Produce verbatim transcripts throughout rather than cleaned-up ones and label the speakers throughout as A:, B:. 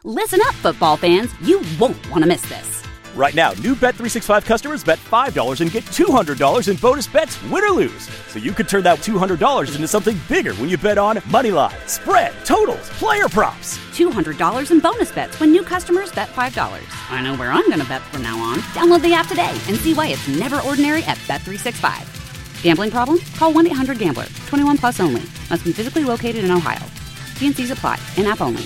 A: Listen up, football fans. You won't want to miss this.
B: Right now, new Bet three sixty-five customers bet five dollars and get two hundred dollars in bonus bets, win or lose. So you could turn that two hundred dollars into something bigger when you bet on money line, spread, totals, player props.
A: two hundred dollars in bonus bets when new customers bet five dollars. I know where I'm going to bet from now on. Download the app today and see why it's never ordinary at Bet three sixty-five. Gambling problem? Call one eight hundred gambler. twenty-one plus only. Must be physically located in Ohio. T and C's apply. In-app only.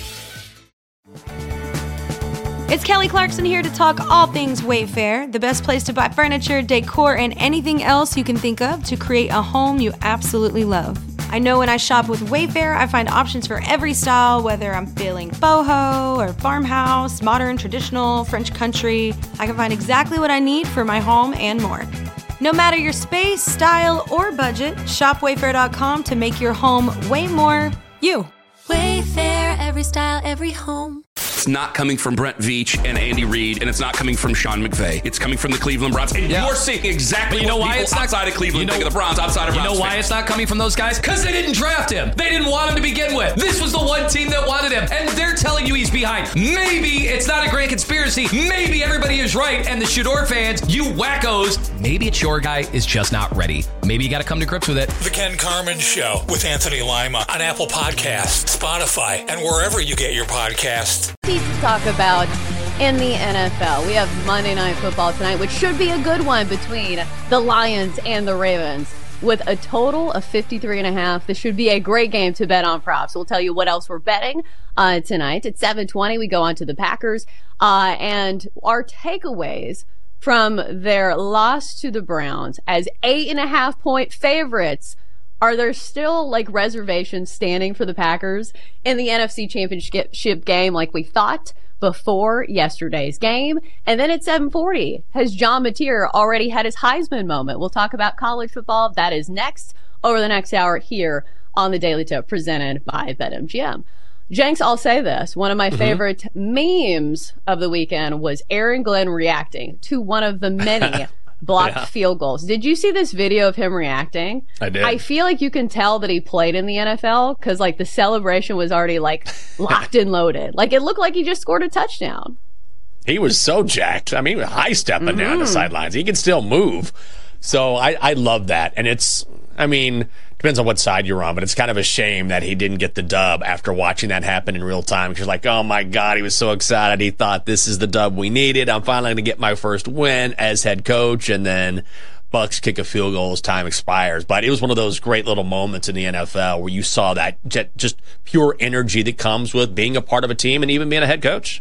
C: It's Kelly Clarkson here to talk all things Wayfair, the best place to buy furniture, decor, and anything else you can think of to create a home you absolutely love. I know when I shop with Wayfair, I find options for every style, whether I'm feeling boho or farmhouse, modern, traditional, French country. I can find exactly what I need for my home and more. No matter your space, style, or budget, shop wayfair dot com to make your home way more you.
D: Wayfair, every style, every home.
E: It's not coming from Brent Veach and Andy Reid, and it's not coming from Sean McVay. It's coming from the Cleveland Browns. And yeah. you're seeing exactly you know what why people it's outside not, of Cleveland you know, think of the Browns, outside of
F: You
E: Browns
F: know why
E: fans.
F: It's not coming from those guys? Because they didn't draft him. They didn't want him to begin with. This was the one team that wanted him, and they're telling you he's behind. Maybe it's not a grand conspiracy. Maybe everybody is right, and the Shador fans, you wackos, maybe it's your guy is just not ready. Maybe you got to come to grips with it.
G: The Ken Carman Show with Anthony Lima on Apple Podcasts, Spotify, and wherever you get your podcasts.
H: To talk about in the N F L. We have Monday Night Football tonight, which should be a good one between the Lions and the Ravens. With a total of fifty-three and a half, this should be a great game to bet on props. We'll tell you what else we're betting uh, tonight. At seven twenty, we go on to the Packers. Uh, and our takeaways from their loss to the Browns as eight and a half point favorites. Are there still like reservations standing for the Packers in the N F C Championship game like we thought before yesterday's game? And then at seven forty, has John Mateer already had his Heisman moment? We'll talk about college football. That is next over the next hour here on the Daily Tip presented by BetMGM. Jenks, I'll say this. One of my mm-hmm. favorite memes of the weekend was Aaron Glenn reacting to one of the many blocked yeah. field goals. Did you see this video of him reacting?
I: I did.
H: I feel like you can tell that he played in the N F L because like the celebration was already like locked and loaded. Like it looked like he just scored a touchdown.
I: He was so jacked. I mean, high stepping mm-hmm. down the sidelines. He can still move. So I, I love that. And it's, I mean, depends on what side you're on, but it's kind of a shame that he didn't get the dub after watching that happen in real time. Because you're like, oh my God, he was so excited. He thought this is the dub we needed. I'm finally going to get my first win as head coach. And then Bucks kick a field goal as time expires. But it was one of those great little moments in the N F L where you saw that just pure energy that comes with being a part of a team and even being a head coach.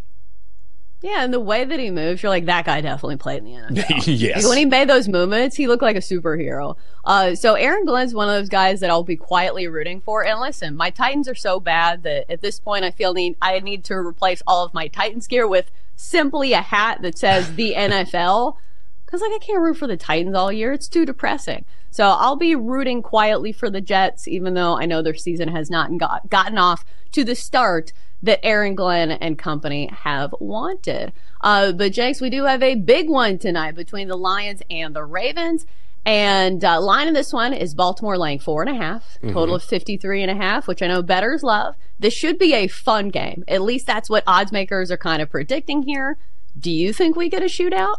H: Yeah, and the way that he moves, you're like, that guy definitely played in the N F L.
I: Yes.
H: Like, when he made those movements, he looked like a superhero. Uh, so Aaron Glenn's one of those guys that I'll be quietly rooting for. And listen, my Titans are so bad that at this point I feel need I need to replace all of my Titans gear with simply a hat that says the N F L. Because like I can't root for the Titans all year. It's too depressing. So I'll be rooting quietly for the Jets, even though I know their season has not got, gotten off to the start that Aaron Glenn and company have wanted. Uh, but Jenks, we do have a big one tonight between the Lions and the Ravens. And uh, line in this one is Baltimore laying four and a half, mm-hmm. total of fifty-three and a half, which I know bettors love. This should be a fun game. At least that's what odds makers are kind of predicting here. Do you think we get a shootout?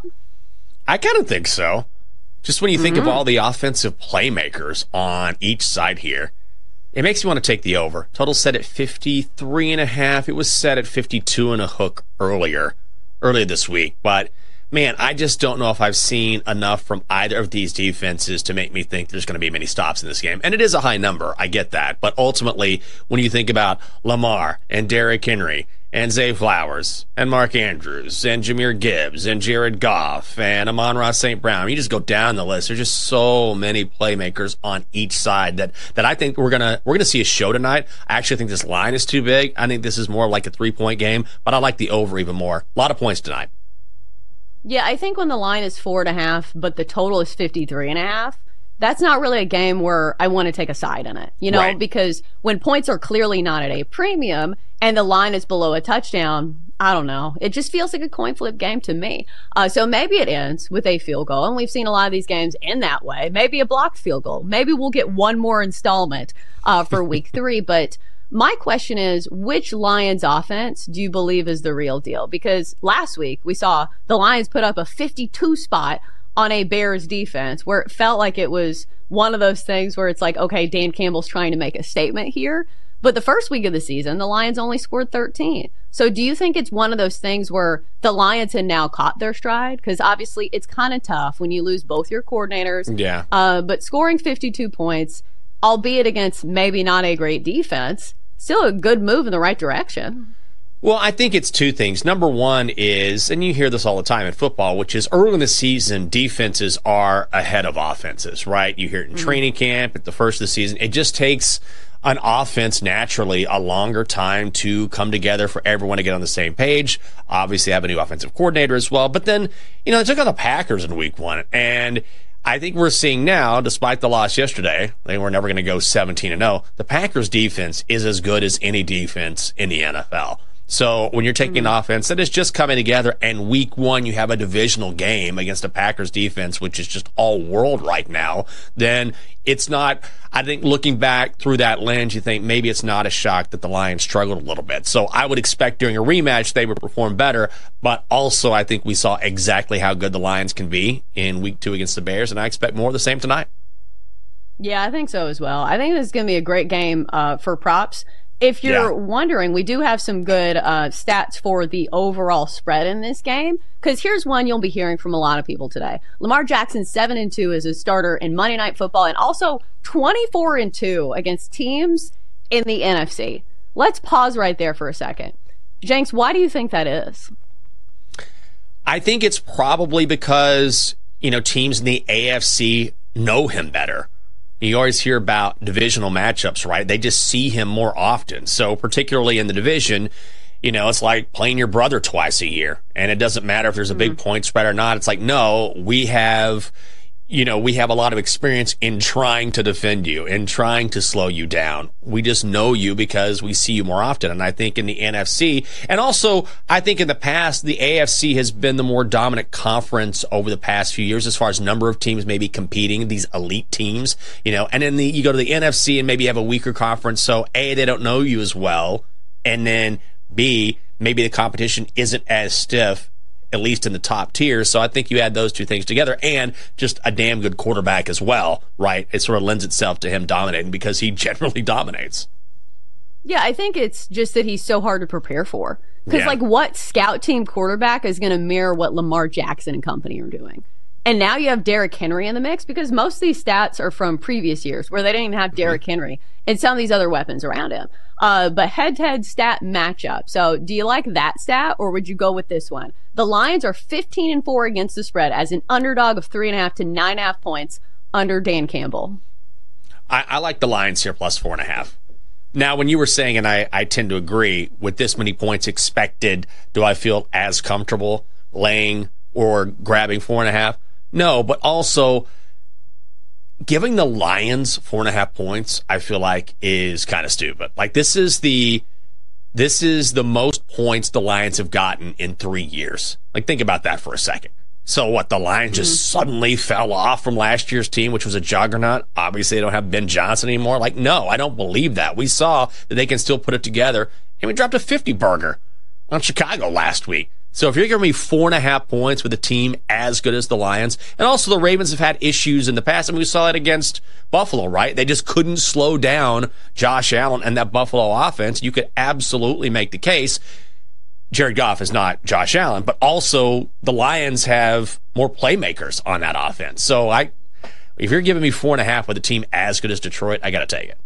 I: I kind of think so. Just when you think mm-hmm. of all the offensive playmakers on each side here, it makes you want to take the over. Total set at fifty-three and a half. It was set at fifty-two and a hook earlier, earlier this week. But, man, I just don't know if I've seen enough from either of these defenses to make me think there's going to be many stops in this game. And it is a high number. I get that. But ultimately, when you think about Lamar and Derrick Henry and Zay Flowers and Mark Andrews and Jahmyr Gibbs and Jared Goff and Amon-Ra Saint Brown, you just go down the list. There's just so many playmakers on each side that, that I think we're gonna we're gonna see a show tonight. I actually think this line is too big. I think this is more like a three point game, but I like the over even more. A lot of points tonight.
H: Yeah, I think when the line is four and a half, but the total is fifty-three and a half, that's not really a game where I want to take a side in it, you know, right. Because when points are clearly not at a premium and the line is below a touchdown, I don't know. It just feels like a coin flip game to me. Uh, so maybe it ends with a field goal, and we've seen a lot of these games end that way. Maybe a blocked field goal. Maybe we'll get one more installment uh, for week three, but My question is, which Lions offense do you believe is the real deal? Because last week we saw the Lions put up a fifty-two spot on a Bears defense where it felt like it was one of those things where it's like, okay, Dan Campbell's trying to make a statement here. But the first week of the season, the Lions only scored thirteen. So do you think it's one of those things where the Lions had now caught their stride? Because obviously it's kind of tough when you lose both your coordinators.
I: Yeah.
H: Uh, but scoring fifty-two points, albeit against maybe not a great defense, still a good move in the right direction.
I: Well, I think it's two things. Number one is, and you hear this all the time in football, which is early in the season, defenses are ahead of offenses, right? You hear it in mm-hmm. training camp at the first of the season. It just takes an offense naturally a longer time to come together for everyone to get on the same page. Obviously, have a new offensive coordinator as well. But then, you know, they took on the Packers in week one. And I think we're seeing now, despite the loss yesterday, they were never going to go seventeen and oh. The Packers defense is as good as any defense in the N F L. So when you're taking mm-hmm. an offense that is just coming together, and week one you have a divisional game against a Packers defense, which is just all world right now, then it's not, I think looking back through that lens, you think maybe it's not a shock that the Lions struggled a little bit. So I would expect during a rematch they would perform better, but also I think we saw exactly how good the Lions can be in week two against the Bears, and I expect more of the same tonight.
H: Yeah, I think so as well. I think this is going to be a great game uh, for props. If you're yeah. wondering, we do have some good uh, stats for the overall spread in this game, because here's one you'll be hearing from a lot of people today. Lamar Jackson, seven and two as a starter in Monday Night Football, and also twenty-four and two against teams in the N F C. Let's pause right there for a second. Jenks, why do you think that is?
I: I think it's probably because, you know, teams in the A F C know him better. You always hear about divisional matchups, right? They just see him more often. So particularly in the division, you know, it's like playing your brother twice a year. And it doesn't matter if there's a big mm-hmm. point spread or not. It's like, no, we have, you know, we have a lot of experience in trying to defend you, in trying to slow you down. We just know you because we see you more often. And I think in the N F C, and also I think in the past, the A F C has been the more dominant conference over the past few years as far as number of teams maybe competing, these elite teams, you know, and then the, you go to the N F C and maybe you have a weaker conference. So A, they don't know you as well. And then B, maybe the competition isn't as stiff, at least in the top tier. So I think you add those two things together, and just a damn good quarterback as well, right? It sort of lends itself to him dominating because he generally dominates.
H: Yeah, I think it's just that he's so hard to prepare for. Because, yeah. like, what scout team quarterback is going to mirror what Lamar Jackson and company are doing? And now you have Derrick Henry in the mix, because most of these stats are from previous years where they didn't even have Derrick mm-hmm. Henry and some of these other weapons around him. Uh, but head-to-head stat matchup. So do you like that stat, or would you go with this one? The Lions are fifteen and four against the spread as an underdog of three and a half to nine and a half points under Dan Campbell.
I: I, I like the Lions here plus four and a half. Now, when you were saying, and I, I tend to agree, with this many points expected, do I feel as comfortable laying or grabbing four and a half? No, but also giving the Lions four and a half points, I feel like is kind of stupid. Like this is the this is the most points the Lions have gotten in three years. Like think about that for a second. So what, the Lions mm-hmm. just suddenly fell off from last year's team, which was a juggernaut? Obviously, they don't have Ben Johnson anymore. Like, no, I don't believe that. We saw that they can still put it together, and we dropped a fifty burger on Chicago last week. So if you're giving me four and a half points with a team as good as the Lions, and also the Ravens have had issues in the past, and we saw it against Buffalo, right? They just couldn't slow down Josh Allen and that Buffalo offense. You could absolutely make the case Jared Goff is not Josh Allen, but also the Lions have more playmakers on that offense. So I, if you're giving me four and a half with a team as good as Detroit, I got to take it.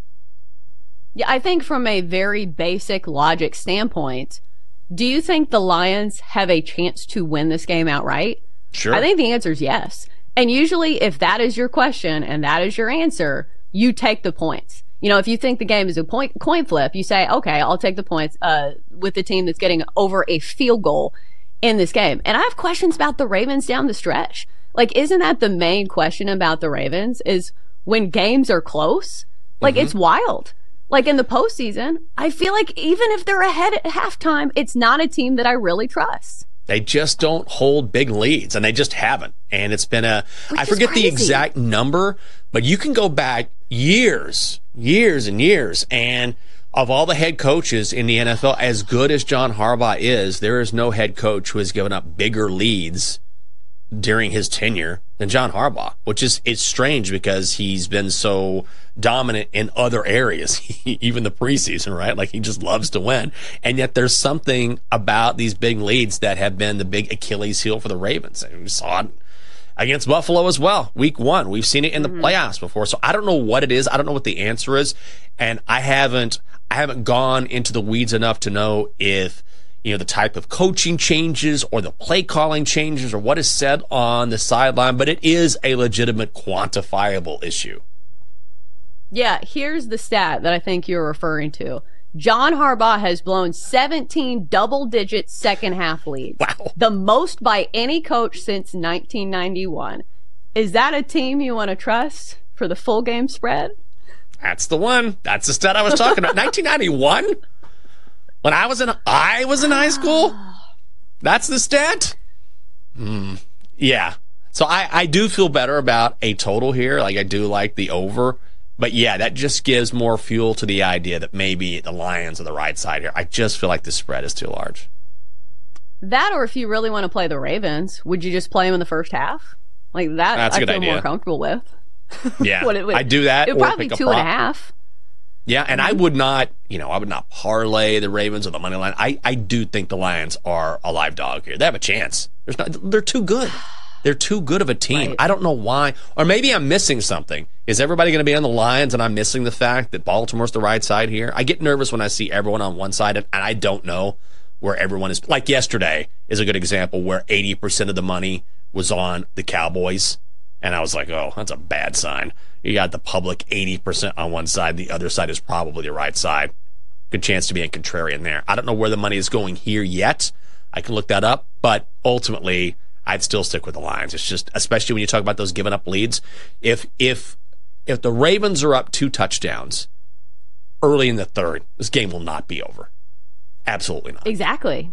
H: Yeah, I think from a very basic logic standpoint, do you think the Lions have a chance to win this game outright?
I: Sure.
H: I think the answer is yes. And usually if that is your question and that is your answer, you take the points. You know, if you think the game is a point, coin flip, you say, okay, I'll take the points uh, with the team that's getting over a field goal in this game. And I have questions about the Ravens down the stretch. Like, isn't that the main question about the Ravens is when games are close? Like, mm-hmm. it's wild. Like, in the postseason, I feel like even if they're ahead at halftime, it's not a team that I really trust.
I: They just don't hold big leads, and they just haven't. And it's been a, Which I forget the exact number, but you can go back years, years and years, and of all the head coaches in the N F L, as good as John Harbaugh is, there is no head coach who has given up bigger leads during his tenure than John Harbaugh, which is it's strange because he's been so dominant in other areas, even the preseason, right? Like, he just loves to win. And yet there's something about these big leads that have been the big Achilles heel for the Ravens. And we saw it against Buffalo as well, week one. We've seen it in the mm-hmm. playoffs before. So I don't know what it is. I don't know what the answer is. And I haven't, I haven't gone into the weeds enough to know if, you know, the type of coaching changes or the play calling changes or what is said on the sideline, but it is a legitimate quantifiable issue.
H: Yeah, here's the stat that I think you're referring to. John Harbaugh has blown seventeen double-digit second-half leads.
I: Wow.
H: The most by any coach since nineteen ninety-one. Is that a team you want to trust for the full game spread?
I: That's the one. That's the stat I was talking about. nineteen ninety-one? When I was in I was in high school? That's the stat? Mm, yeah. So I, I do feel better about a total here. Like, I do like the over. But yeah, that just gives more fuel to the idea that maybe the Lions are the right side here. I just feel like the spread is too large.
H: That, or if you really want to play the Ravens, would you just play them in the first half? Like that,
I: That's
H: I
I: a good
H: feel
I: idea.
H: more comfortable with.
I: Yeah,
H: what it would,
I: I do that.
H: It would
I: or
H: probably
I: pick
H: be
I: a
H: two and a
I: prop.
H: half.
I: Yeah, and I would not, you know, I would not parlay the Ravens or the money line. I, I do think the Lions are a live dog here. They have a chance. There's not. They're too good. They're too good of a team.
H: Right.
I: I don't know why. Or maybe I'm missing something. Is everybody going to be on the Lions and I'm missing the fact that Baltimore's the right side here? I get nervous when I see everyone on one side and I don't know where everyone is. Like yesterday is a good example where eighty percent of the money was on the Cowboys. And I was like, oh, that's a bad sign. You got the public eighty percent on one side. The other side is probably the right side. Good chance to be a contrarian there. I don't know where the money is going here yet. I can look that up. But ultimately, I'd still stick with the Lions. It's just, especially when you talk about those giving up leads. If if if the Ravens are up two touchdowns early in the third, this game will not be over. Absolutely not.
H: Exactly.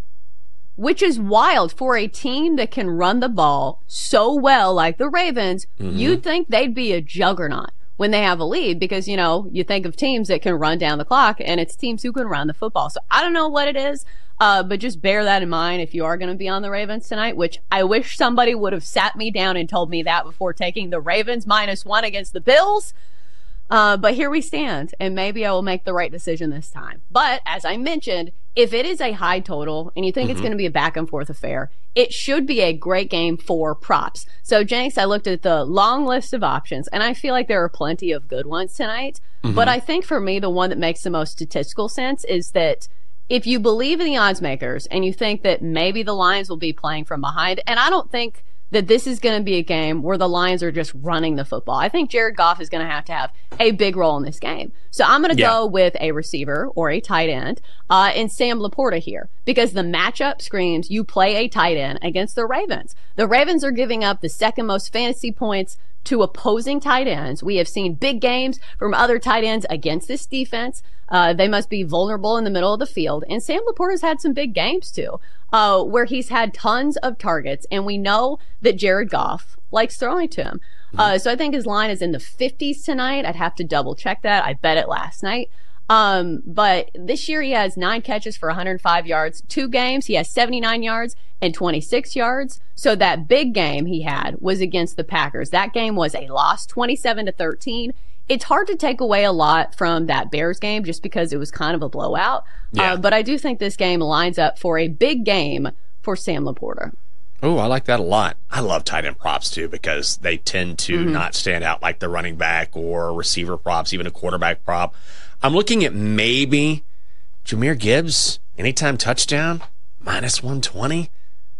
H: Which is wild for a team that can run the ball so well like the Ravens. Mm-hmm. You'd think they'd be a juggernaut when they have a lead because, you know, you think of teams that can run down the clock and it's teams who can run the football. So I don't know what it is. Uh, but just bear that in mind if you are going to be on the Ravens tonight, which I wish somebody would have sat me down and told me that before taking the Ravens minus one against the Bills. Uh, but here we stand, and maybe I will make the right decision this time. But as I mentioned, if it is a high total and you think mm-hmm. it's going to be a back and forth affair, it should be a great game for props. So, Jenks, I looked at the long list of options, and I feel like there are plenty of good ones tonight. Mm-hmm. But I think for me, the one that makes the most statistical sense is that if you believe in the odds makers and you think that maybe the Lions will be playing from behind, and I don't think that this is going to be a game where the Lions are just running the football. I think Jared Goff is going to have to have a big role in this game. So I'm going to yeah. go with a receiver or a tight end uh, and Sam Laporta here because the matchup screams you play a tight end against the Ravens. The Ravens are giving up the second most fantasy points to opposing tight ends. We have seen big games from other tight ends against this defense. Uh, they must be vulnerable in the middle of the field. And Sam Laporta's had some big games too, uh, where he's had tons of targets. And we know that Jared Goff likes throwing to him. Uh, so I think his line is in the fifties tonight. I'd have to double check that. I bet it last night. Um, but this year he has nine catches for one hundred five yards. Two games, he has seventy-nine yards and twenty-six yards. So that big game he had was against the Packers. That game was a loss, twenty-seven to thirteen. It's hard to take away a lot from that Bears game just because it was kind of a blowout. Yeah. Uh, but I do think this game lines up for a big game for Sam Laporta.
I: Oh, I like that a lot. I love tight end props, too, because they tend to mm-hmm. not stand out like the running back or receiver props, even a quarterback prop. I'm looking at maybe Jahmyr Gibbs, anytime touchdown, minus one twenty.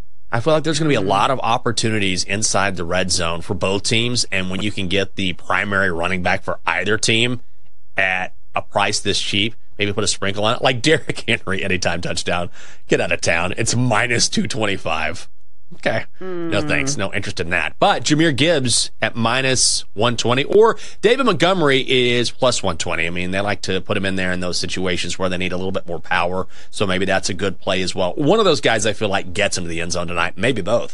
I: I feel like there's going to be a lot of opportunities inside the red zone for both teams, and when you can get the primary running back for either team at a price this cheap, maybe put a sprinkle on it, like Derrick Henry, anytime touchdown, get out of town. It's minus two twenty-five. Okay. Mm. No thanks. No interest in that. But Jahmyr Gibbs at minus one twenty, or David Montgomery is plus one twenty. I mean, they like to put him in there in those situations where they need a little bit more power, so maybe that's a good play as well. One of those guys I feel like gets into the end zone tonight. Maybe both.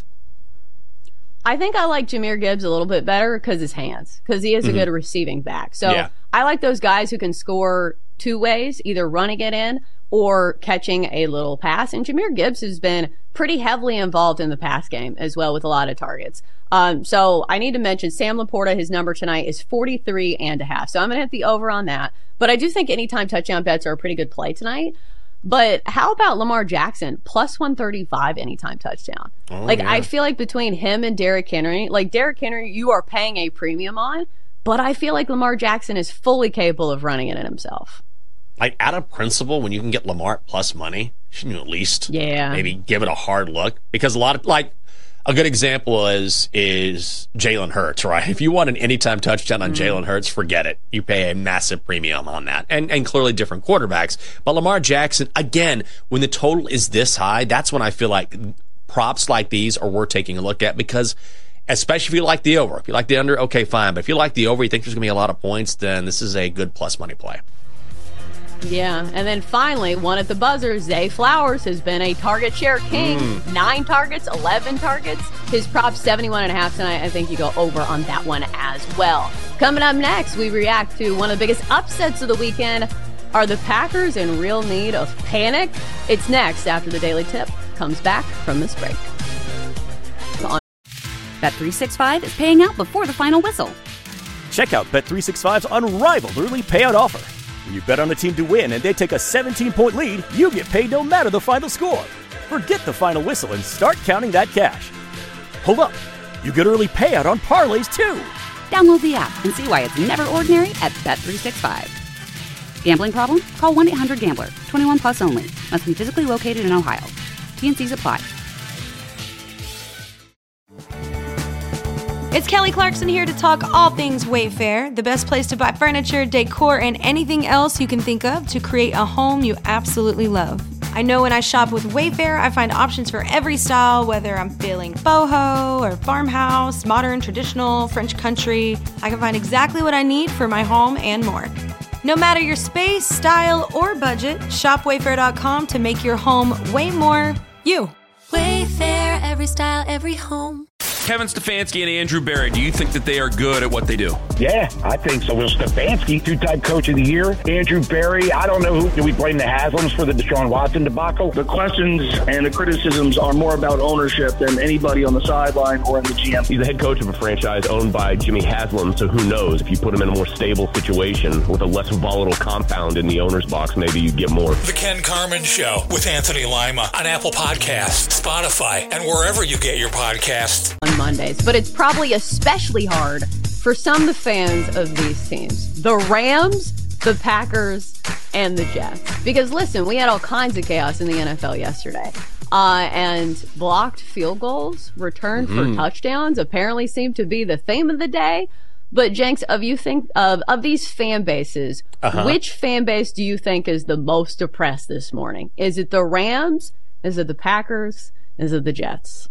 H: I think I like Jahmyr Gibbs a little bit better because his hands, because he is a mm-hmm. good receiving back. So yeah. I like those guys who can score two ways, either running it in or catching a little pass. And Jahmyr Gibbs has been pretty heavily involved in the pass game as well with a lot of targets. Um, so I need to mention Sam Laporta, his number tonight is forty-three and a half. So I'm going to hit the over on that. But I do think anytime touchdown bets are a pretty good play tonight. But how about Lamar Jackson, plus one thirty-five anytime touchdown? Oh, like, yeah. I feel like between him and Derrick Henry, like Derrick Henry, you are paying a premium on, but I feel like Lamar Jackson is fully capable of running it in himself.
I: Like, out of principle, when you can get Lamar plus money, shouldn't you at least
H: yeah.
I: maybe give it a hard look? Because a lot of, like, a good example is is Jalen Hurts, right? If you want an anytime touchdown on mm. Jalen Hurts, forget it. You pay a massive premium on that. And and clearly different quarterbacks. But Lamar Jackson, again, when the total is this high, that's when I feel like props like these are worth taking a look at, because especially if you like the over. If you like the under, okay, fine. But if you like the over, you think there's going to be a lot of points, then this is a good plus money play.
H: Yeah, and then finally, one at the buzzer, Zay Flowers has been a target share king. Mm. Nine targets, eleven targets. His prop seventy-one and a half tonight. I think you go over on that one as well. Coming up next, we react to one of the biggest upsets of the weekend. Are the Packers in real need of panic? It's next after the Daily Tip comes back from this break.
A: Bet three sixty-five is paying out before the final whistle.
B: Check out Bet three sixty-five's unrivaled early payout offer. When you bet on a team to win and they take a seventeen-point lead, you get paid no matter the final score. Forget the final whistle and start counting that cash. Hold up. You get early payout on parlays, too.
A: Download the app and see why it's never ordinary at Bet three sixty-five. Gambling problem? Call one eight hundred gambler. twenty-one plus only. Must be physically located in Ohio. T N Cs apply.
C: It's Kelly Clarkson here to talk all things Wayfair, the best place to buy furniture, decor, and anything else you can think of to create a home you absolutely love. I know when I shop with Wayfair, I find options for every style, whether I'm feeling boho or farmhouse, modern, traditional, French country. I can find exactly what I need for my home and more. No matter your space, style, or budget, shop wayfair dot com to make your home way more you.
D: Wayfair, every style, every home.
E: Kevin Stefanski and Andrew Berry, do you think that they are good at what they do?
J: Yeah, I think so. Well, Stefanski, two-time coach of the year. Andrew Berry, I don't know who. Do we blame the Haslams for the Deshaun Watson debacle?
K: The questions and the criticisms are more about ownership than anybody on the sideline or in the G M.
L: He's the head coach of a franchise owned by Jimmy Haslam, so who knows? If you put him in a more stable situation with a less volatile compound in the owner's box, maybe you get more.
G: The Ken Carman Show with Anthony Lima on Apple Podcasts, Spotify, and wherever you get your podcasts.
H: Mondays, but it's probably especially hard for some of the fans of these teams. The Rams, the Packers, and the Jets. Because listen, we had all kinds of chaos in the N F L yesterday. Uh, and blocked field goals, returned mm-hmm. for touchdowns, apparently seemed to be the theme of the day. But Jenks, of you think of of these fan bases, uh-huh. which fan base do you think is the most depressed this morning? Is it the Rams? Is it the Packers? Is it the Jets?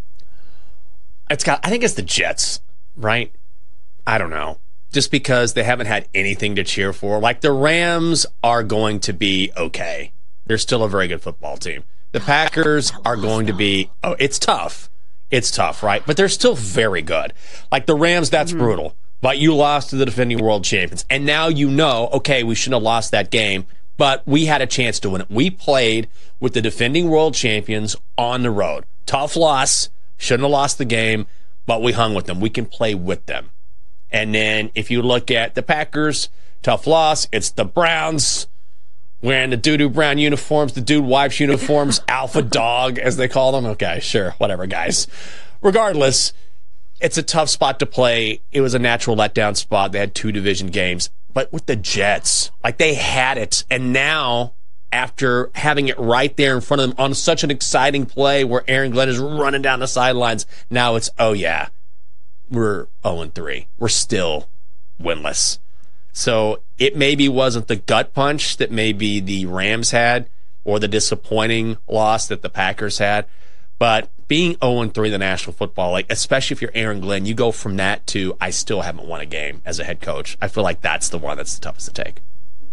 I: It's got. I think it's the Jets, right? I don't know. Just because they haven't had anything to cheer for. Like, the Rams are going to be okay. They're still a very good football team. The Packers are going to be, oh, it's tough. It's tough, right? But they're still very good. Like, the Rams, that's mm-hmm. brutal. But you lost to the defending world champions. And now you know, okay, we shouldn't have lost that game, but we had a chance to win it. We played with the defending world champions on the road. Tough loss. Shouldn't have lost the game, but we hung with them. We can play with them. And then if you look at the Packers, tough loss. It's the Browns wearing the doo-doo brown uniforms, the dude wipes uniforms, alpha dog, as they call them. Okay, sure, whatever, guys. Regardless, it's a tough spot to play. It was a natural letdown spot. They had two division games. But with the Jets, like, they had it. And now, after having it right there in front of them on such an exciting play where Aaron Glenn is running down the sidelines, now it's, oh yeah, we're oh and three. We're still winless. So it maybe wasn't the gut punch that maybe the Rams had or the disappointing loss that the Packers had, but being oh and three in the National Football League, especially if you're Aaron Glenn, you go from that to I still haven't won a game as a head coach. I feel like that's the one that's the toughest to take.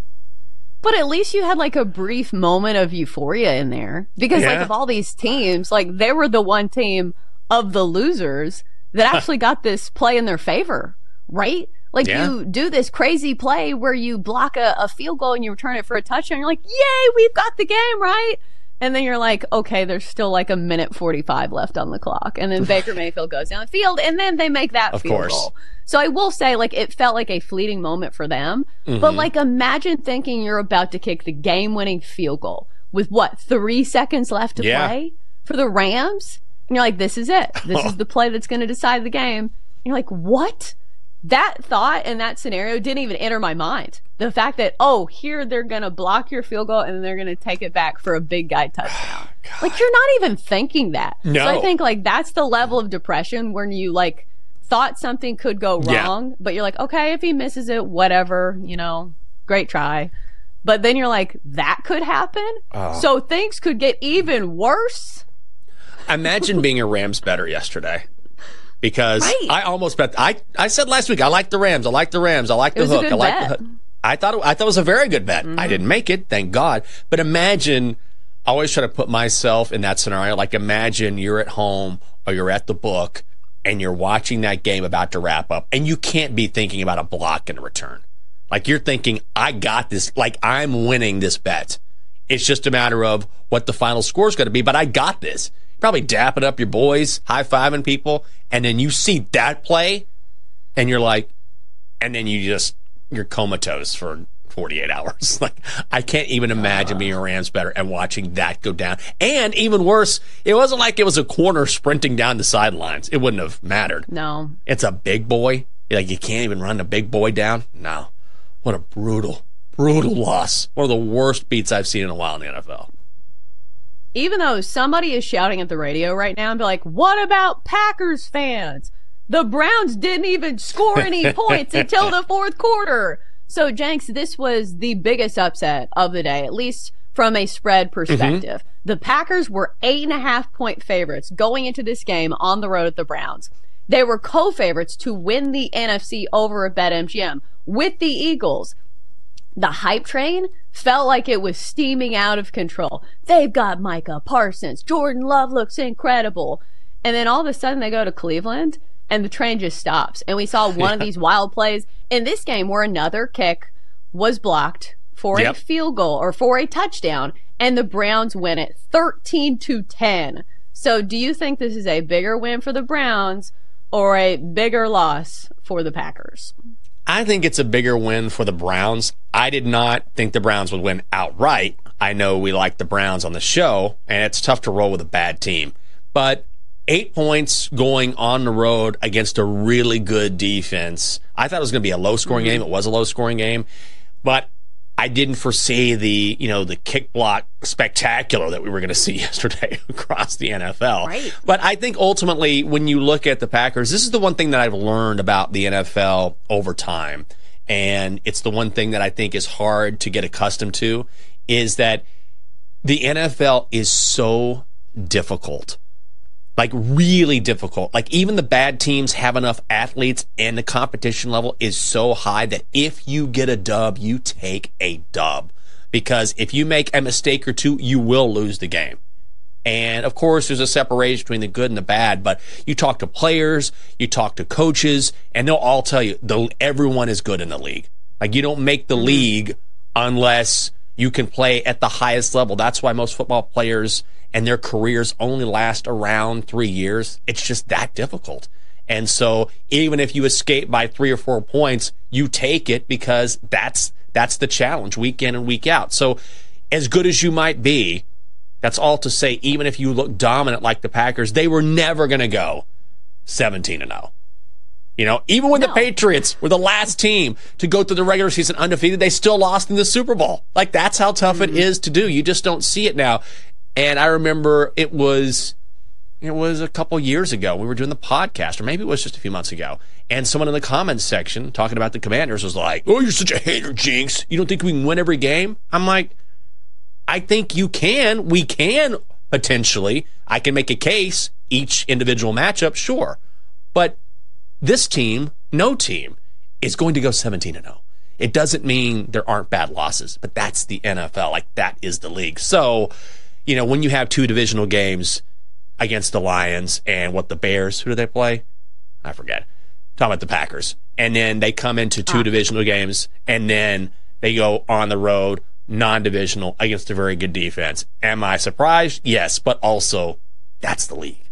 H: But at least you had like a brief moment of euphoria in there. Because yeah. like of all these teams, like they were the one team of the losers that actually got this play in their favor, right? Like,
I: Yeah.
H: you do this crazy play where you block a, a field goal and you return it for a touchdown. You're like, yay, we've got the game, right? And then you're like, okay, there's still like a minute forty-five left on the clock. And then Baker Mayfield goes down the field, and then they make that
I: Of
H: field
I: course.
H: goal. So I will say, like, it felt like a fleeting moment for them.
I: Mhm.
H: But, like, imagine thinking you're about to kick the game-winning field goal with, what, three seconds left to
I: Yeah.
H: play for the Rams? And you're like, this is it. This is the play that's going to decide the game. And you're like, what? That thought and that scenario didn't even enter my mind. The fact that, oh, here they're going to block your field goal and then they're going to take it back for a big guy touchdown. Like, you're not even thinking that.
I: No.
H: So I think, like, that's the level of depression when you, like, thought something could go
I: Yeah.
H: wrong, but you're like, okay, if he misses it, whatever, you know, great try. But then you're like, that could happen?
I: Oh.
H: So things could get even worse?
I: Imagine being a Rams better yesterday. Because
H: Right.
I: I almost bet I, I said last week I like the Rams, I like the Rams, I like
H: It
I: the
H: was a
I: hook,
H: good
I: I like
H: bet.
I: the hook. I thought it, I thought it was a very good bet.
H: Mm-hmm.
I: I didn't make it, thank God. But imagine, I always try to put myself in that scenario. Like, imagine you're at home or you're at the book and you're watching that game about to wrap up, and you can't be thinking about a block and a return. Like, you're thinking, I got this. Like, I'm winning this bet. It's just a matter of what the final score is going to be, but I got this. Probably dapping up your boys, high-fiving people, and then you see that play, and you're like, and then you just, you're comatose for forty-eight hours. Like, I can't even imagine being a Rams better and watching that go down. And even worse, it wasn't like it was a corner sprinting down the sidelines. It wouldn't have mattered.
H: No.
I: It's a big boy. Like, you can't even run a big boy down. No. What a brutal, brutal loss. One of the worst beats I've seen in a while in the N F L.
H: Even though somebody is shouting at the radio right now and be like, what about Packers fans? The Browns didn't even score any points until the fourth quarter. So, Jenks, this was the biggest upset of the day, at least from a spread perspective. Mm-hmm. The Packers were eight and a half point favorites going into this game on the road at the Browns. They were co-favorites to win the N F C over at BetMGM with the Eagles. The hype train felt like it was steaming out of control. They've got Micah Parsons. Jordan Love looks incredible. And then all of a sudden they go to Cleveland and the train just stops. And we saw one
I: Yeah.
H: of these wild plays in this game where another kick was blocked for
I: Yep.
H: a field goal or for a touchdown, and the Browns win it thirteen to ten. So do you think this is a bigger win for the Browns or a bigger loss for the Packers?
I: I think it's a bigger win for the Browns. I did not think the Browns would win outright. I know we like the Browns on the show, and it's tough to roll with a bad team. But eight points going on the road against a really good defense. I thought it was going to be a low-scoring
H: Mm-hmm.
I: game. It was a low-scoring game. But I didn't foresee the, you know, the kick block spectacular that we were going to see yesterday across the N F L.
H: Right.
I: But I think ultimately when you look at the Packers, this is the one thing that I've learned about the N F L over time. And it's the one thing that I think is hard to get accustomed to is that the N F L is so difficult. Like, really difficult. Like, even the bad teams have enough athletes, and the competition level is so high that if you get a dub, you take a dub. Because if you make a mistake or two, you will lose the game. And, of course, there's a separation between the good and the bad, but you talk to players, you talk to coaches, and they'll all tell you the, everyone is good in the league. Like, you don't make the league unless you can play at the highest level. That's why most football players and their careers only last around three years. It's just that difficult. And so even if you escape by three or four points, you take it because that's that's the challenge week in and week out. So as good as you might be, that's all to say, even if you look dominant like the Packers, they were never going to go seventeen and oh. You know, even when
H: No.
I: the Patriots were the last team to go through the regular season undefeated, they still lost in the Super Bowl. Like, that's how tough
H: Mm-hmm.
I: it is to do. You just don't see it now. And I remember it was it was a couple years ago. We were doing the podcast, or maybe it was just a few months ago. And someone in the comments section talking about the Commanders was like, "Oh, you're such a hater, Jinx. You don't think we can win every game?" I'm like, I think you can. We can, potentially. I can make a case, each individual matchup, sure. But this team, no team, is going to go seventeen and oh. It doesn't mean there aren't bad losses, but that's the N F L. Like, that is the league. So, you know, when you have two divisional games against the Lions and what the Bears, who do they play? I forget. Talking about the Packers. and then they come into two ah. divisional games, and then they go on the road, non-divisional, against a very good defense. Am I surprised? Yes, but also, that's the league.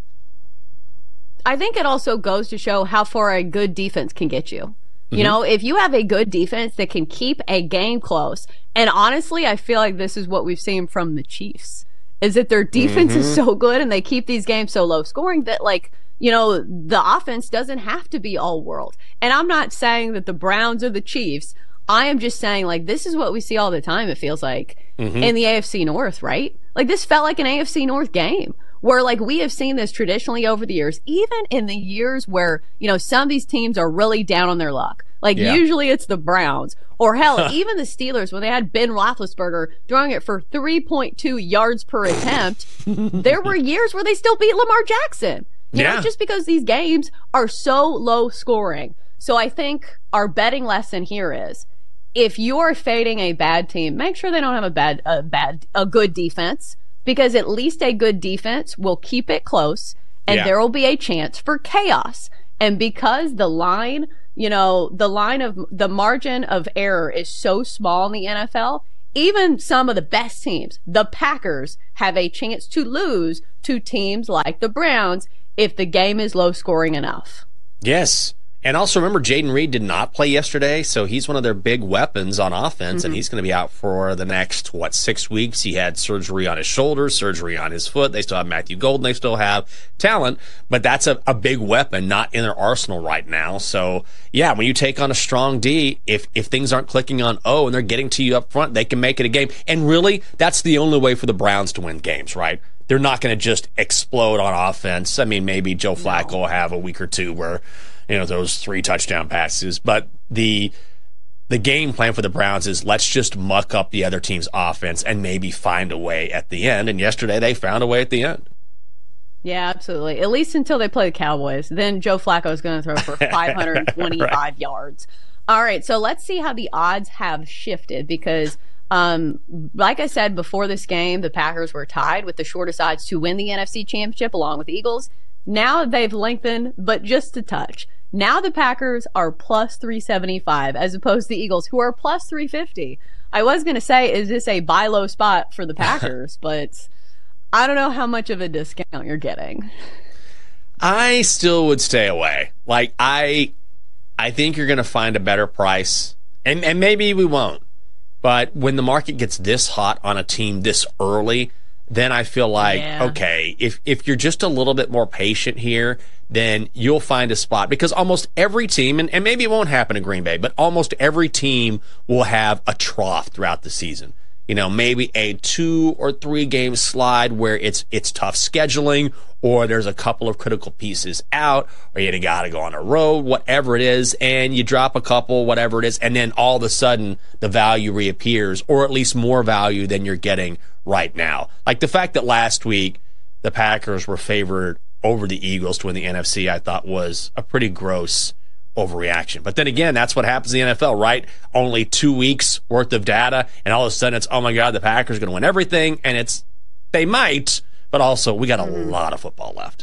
H: I think it also goes to show how far a good defense can get you. You mm-hmm. know, if you have a good defense that can keep a game close, and honestly, I feel like this is what we've seen from the Chiefs, is that their defense mm-hmm. is so good and they keep these games so low scoring that, like, you know, the offense doesn't have to be all world. And I'm not saying that the Browns or the Chiefs, I am just saying, like, this is what we see all the time, it feels like, mm-hmm. in the A F C North, right? Like, this felt like an A F C North game. Where, like, we have seen this traditionally over the years, even in the years where, you know, some of these teams are really down on their luck. Like, yeah. usually it's the Browns. Or, hell, even the Steelers, when they had Ben Roethlisberger throwing it for three point two yards per attempt, there were years where they still beat Lamar Jackson. You yeah. know, just because these games are so low scoring. So I think our betting lesson here is, if you are fading a bad team, make sure they don't have a bad, a bad, a good defense. Because at least a good defense will keep it close, and yeah. there will be a chance for chaos. And because the line, you know, the line of the margin of error is so small in the N F L, even some of the best teams, the Packers, have a chance to lose to teams like the Browns if the game is low scoring enough.
I: Yes. And also remember, Jayden Reed did not play yesterday, so he's one of their big weapons on offense, mm-hmm. and he's going to be out for the next, what, six weeks. He had surgery on his shoulder, surgery on his foot. They still have Matthew Golden. They still have talent, but that's a, a big weapon, not in their arsenal right now. So, yeah, when you take on a strong D, if, if things aren't clicking on O and they're getting to you up front, they can make it a game. And really, that's the only way for the Browns to win games, right? They're not going to just explode on offense. I mean, maybe Joe Flacco will have a week or two where, you know, those three touchdown passes. But the the game plan for the Browns is let's just muck up the other team's offense and maybe find a way at the end. And yesterday they found a way at the end.
H: Yeah, absolutely. At least until they play the Cowboys. Then Joe Flacco is going to throw for five hundred twenty-five right. yards. All right, so let's see how the odds have shifted because, um, like I said before this game, the Packers were tied with the shortest odds to win the N F C Championship along with the Eagles. Now they've lengthened, but just a touch. Now the Packers are plus three seventy-five as opposed to the Eagles, who are plus three fifty. I was going to say, is this a buy low spot for the Packers? But I don't know how much of a discount you're getting.
I: I still would stay away. Like, I I think you're going to find a better price, and, and maybe we won't. But when the market gets this hot on a team this early, then I feel like, yeah. okay, if if you're just a little bit more patient here, then you'll find a spot. Because almost every team, and, and maybe it won't happen in Green Bay, but almost every team will have a trough throughout the season. You know, maybe a two or three game slide where it's it's tough scheduling, or there's a couple of critical pieces out, or you got to go on a road, whatever it is, and you drop a couple, whatever it is, and then all of a sudden the value reappears, or at least more value than you're getting right now. Like the fact that last week the Packers were favored over the Eagles to win the N F C, I thought was a pretty gross overreaction. But then again, that's what happens in the N F L, right? Only two weeks worth of data, and all of a sudden it's, oh my God, the Packers are going to win everything, and it's, they might, but also we got a mm-hmm. lot of football left.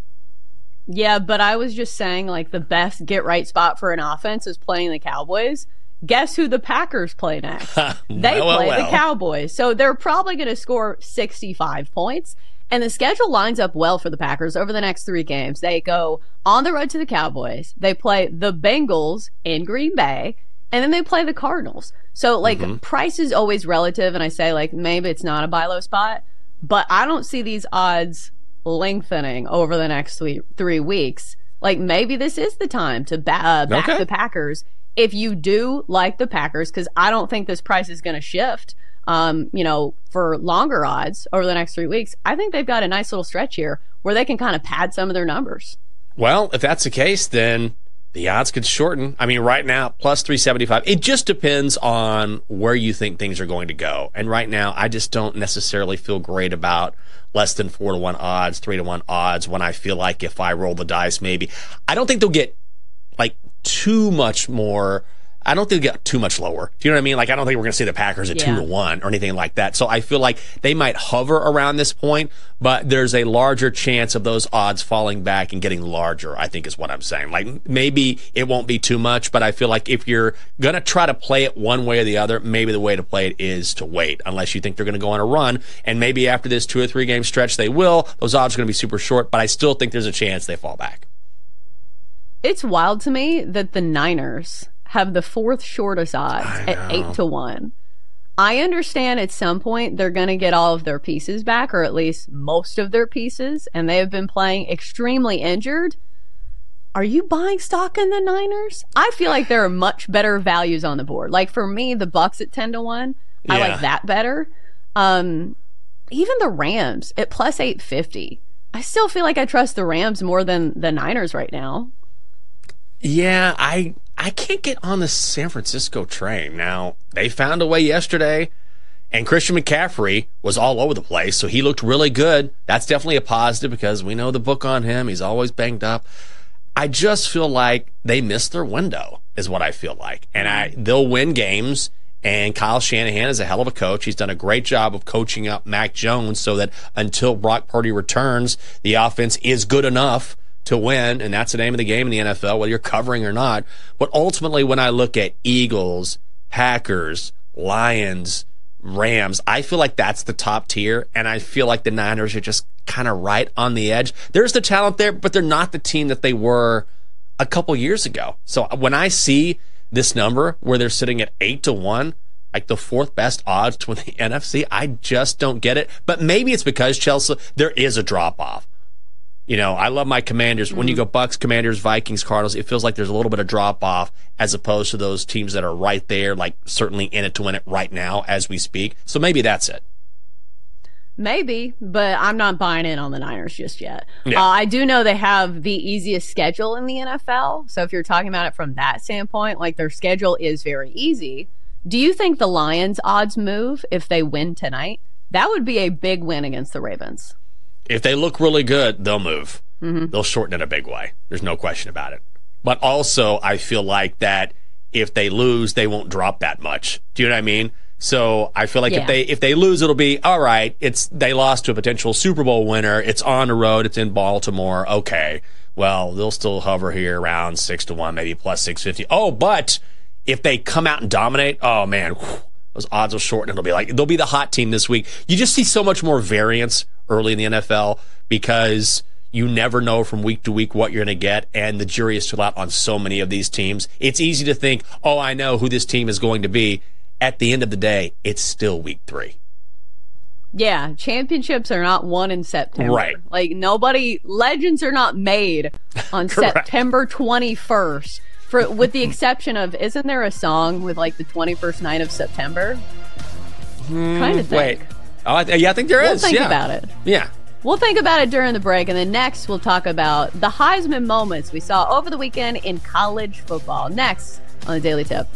H: Yeah, but I was just saying, like, the best get-right spot for an offense is playing the Cowboys. Guess who the Packers play next? They
I: well,
H: play
I: well.
H: the Cowboys. So they're probably going to score sixty-five points. And the schedule lines up well for the Packers over the next three games. They go on the road to the Cowboys. They play the Bengals in Green Bay. And then they play the Cardinals. So, like, mm-hmm. price is always relative. And I say, like, maybe it's not a buy low spot. But I don't see these odds lengthening over the next three, three weeks. Like, maybe this is the time to ba- uh, back okay. the Packers. If you do like the Packers, because I don't think this price is going to shift. Um, you know, for longer odds over the next three weeks, I think they've got a nice little stretch here where they can kind of pad some of their numbers.
I: Well, if that's the case, then the odds could shorten. I mean, right now, plus three seventy-five. It just depends on where you think things are going to go. And right now, I just don't necessarily feel great about less than four to one odds, three to one odds, when I feel like if I roll the dice, maybe. I don't think they'll get, like, too much more I don't think they get too much lower. Do you know what I mean? Like, I don't think we're going to see the Packers at yeah. two to one or anything like that. So I feel like they might hover around this point, but there's a larger chance of those odds falling back and getting larger, I think is what I'm saying. Like, maybe it won't be too much, but I feel like if you're going to try to play it one way or the other, maybe the way to play it is to wait, unless you think they're going to go on a run. And maybe after this two or three game stretch, they will. Those odds are going to be super short, but I still think there's a chance they fall back.
H: It's wild to me that the Niners have the fourth shortest odds at eight to one. I understand at some point they're going to get all of their pieces back, or at least most of their pieces, and they have been playing extremely injured. Are you buying stock in the Niners? I feel like there are much better values on the board. Like for me, the Bucks at ten to one, I yeah. like that better. Um, even the Rams at plus eight fifty. I still feel like I trust the Rams more than the Niners right now.
I: Yeah, I I can't get on the San Francisco train. Now, they found a way yesterday, and Christian McCaffrey was all over the place, so he looked really good. That's definitely a positive because we know the book on him. He's always banged up. I just feel like they missed their window, is what I feel like. And I they'll win games, and Kyle Shanahan is a hell of a coach. He's done a great job of coaching up Mac Jones so that until Brock Purdy returns, the offense is good enough to win, and that's the name of the game in the N F L, whether you're covering or not. But ultimately, when I look at Eagles, Packers, Lions, Rams, I feel like that's the top tier, and I feel like the Niners are just kind of right on the edge. There's the talent there, but they're not the team that they were a couple years ago. So when I see this number where they're sitting at eight to one, like the fourth best odds to win the N F C, I just don't get it. But maybe it's because, Chelsea, there is a drop-off. You know, I love my Commanders. When you go Bucks, Commanders, Vikings, Cardinals, it feels like there's a little bit of drop-off as opposed to those teams that are right there, like certainly in it to win it right now as we speak. So maybe that's it.
H: Maybe, but I'm not buying in on the Niners just yet.
I: Yeah.
H: Uh, I do know they have the easiest schedule in the N F L. So if you're talking about it from that standpoint, like their schedule is very easy. Do you think the Lions' odds move if they win tonight? That would be a big win against the Ravens.
I: If they look really good, they'll move.
H: Mm-hmm.
I: They'll shorten it a big way. There's no question about it. But also, I feel like that if they lose, they won't drop that much. Do you know what I mean? So I feel like
H: yeah.
I: if they if they lose, it'll be, all right, it's they lost to a potential Super Bowl winner. It's on the road. It's in Baltimore. Okay. Well, they'll still hover here around six to one, maybe plus six fifty. Oh, but if they come out and dominate, oh, man, whew, those odds will shorten. It'll be like, they'll be the hot team this week. You just see so much more variance early in the N F L because you never know from week to week what you're going to get, and the jury is still out on so many of these teams. It's easy to think, oh, I know who this team is going to be. At the end of the day, it's still week three.
H: Yeah, championships are not won in September.
I: Right.
H: Like, nobody, legends are not made on September twenty-first, for with the exception of, isn't there a song with, like, the twenty-first night of September?
I: Hmm,
H: Trying to think.
I: Wait. Oh, I th- yeah, I think there
H: we'll
I: is.
H: We'll think
I: yeah.
H: about it.
I: Yeah.
H: We'll think about it during the break, and then next we'll talk about the Heisman moments we saw over the weekend in college football. Next on the Daily Tip.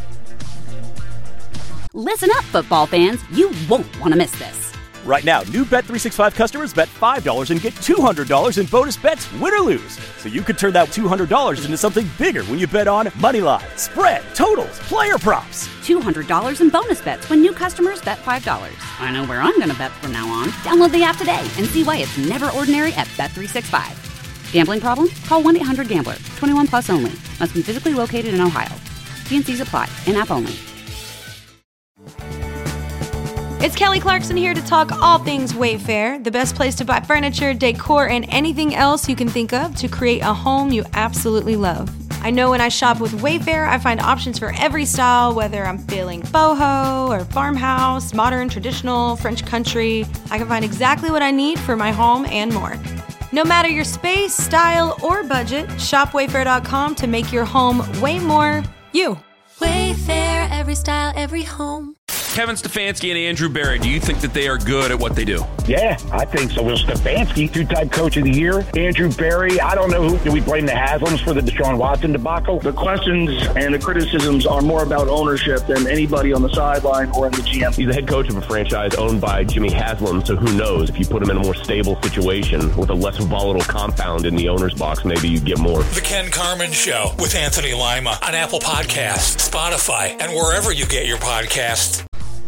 A: Listen up, football fans. You won't want to miss this.
B: Right now, new Bet three sixty-five customers bet five dollars and get two hundred dollars in bonus bets, win or lose. So you could turn that two hundred dollars into something bigger when you bet on Moneyline, spread, totals, player props.
A: two hundred dollars in bonus bets when new customers bet five dollars. I know where I'm going to bet from now on. Download the app today and see why it's never ordinary at Bet three sixty-five. Gambling problem? Call one eight hundred gambler. twenty-one plus only. Must be physically located in Ohio. T and C's apply. In-app only.
C: It's Kelly Clarkson here to talk all things Wayfair, the best place to buy furniture, decor, and anything else you can think of to create a home you absolutely love. I know when I shop with Wayfair, I find options for every style, whether I'm feeling boho or farmhouse, modern, traditional, French country. I can find exactly what I need for my home and more. No matter your space, style, or budget, shop wayfair dot com to make your home way more you.
D: Wayfair, every style, every home.
E: Kevin Stefanski and Andrew Berry, do you think that they are good at what they do?
J: Yeah, I think so. Will Stefanski, two-time coach of the year. Andrew Berry, I don't know who. Do we blame the Haslams for the Deshaun Watson debacle?
K: The questions and the criticisms are more about ownership than anybody on the sideline or in the G M.
L: He's the head coach of a franchise owned by Jimmy Haslam, so who knows? If you put him in a more stable situation with a less volatile compound in the owner's box, maybe you get more.
G: The Ken Carman Show with Anthony Lima on Apple Podcasts, Spotify, and wherever you get your podcasts.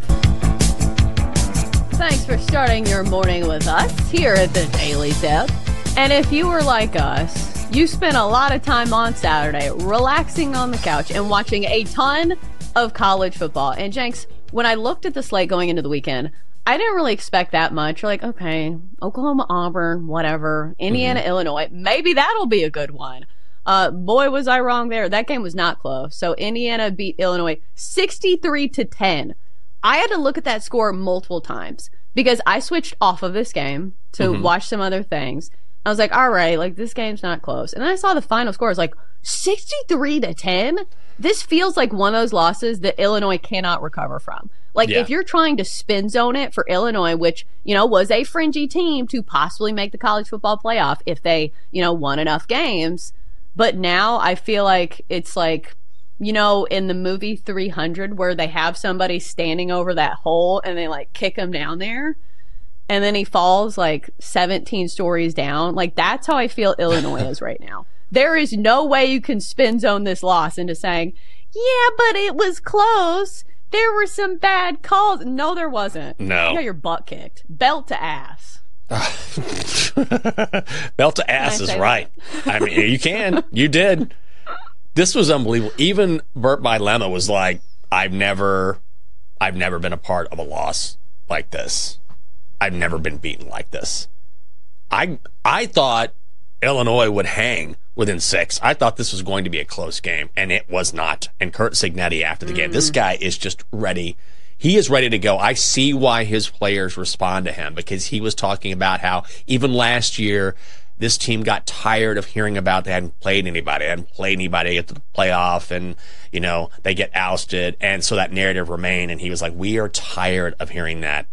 H: Thanks for starting your morning with us here at the Daily Tip. And if you were like us, you spent a lot of time on Saturday relaxing on the couch and watching a ton of college football. And Jenks, when I looked at the slate going into the weekend, I didn't really expect that much. Like, okay, Oklahoma, Auburn, whatever, Indiana, mm-hmm. Illinois, maybe that'll be a good one. Uh, boy, was I wrong there. That game was not close. So Indiana beat Illinois sixty-three to ten. I had to look at that score multiple times because I switched off of this game to mm-hmm. watch some other things. I was like, all right, like this game's not close. And then I saw the final score. I was like, sixty-three to ten? This feels like one of those losses that Illinois cannot recover from. Like, yeah. if you're trying to spin zone it for Illinois, which, you know, was a fringy team to possibly make the college football playoff if they, you know, won enough games. But now I feel like it's like, you know, in the movie three hundred where they have somebody standing over that hole and they, like, kick him down there. And then he falls, like, seventeen stories down. Like, that's how I feel Illinois is right now. There is no way you can spin zone this loss into saying, yeah, but it was close. There were some bad calls. No, there wasn't.
I: No.
H: You got your butt kicked. Belt to ass.
I: Belt to ass is right. I mean, you can. You did. This was unbelievable. Even Burt Bielema was like, I've never, I've never been a part of a loss like this. I've never been beaten like this. I, I thought Illinois would hang within six. I thought this was going to be a close game, and it was not. And Curt Cignetti after the mm. game, this guy is just ready. He is ready to go. I see why his players respond to him, because he was talking about how even last year this team got tired of hearing about they hadn't played anybody, they hadn't played anybody at the playoff, and, you know, they get ousted, and so that narrative remained, and he was like, we are tired of hearing that.